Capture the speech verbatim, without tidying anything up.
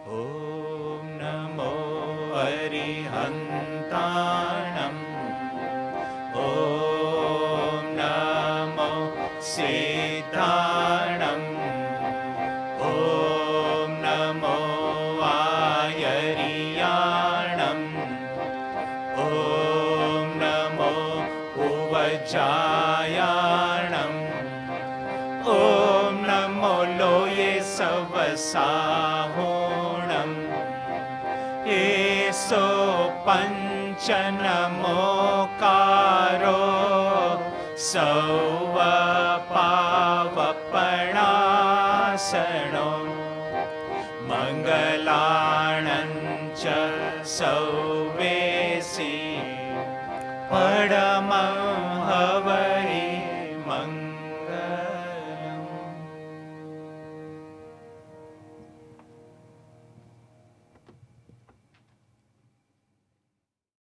ॐ नमो अरिहन्ताणम् ॐ नमो सिद्धाणम् ॐ नमो आयर्याणम् ॐ नमो उवचायाणम् ॐ नमो लोये सवसाहोणम् एसो पञ्च नमोकारो सौवपावपणासनो मङ्गलाणञ्च सौवेसि परमं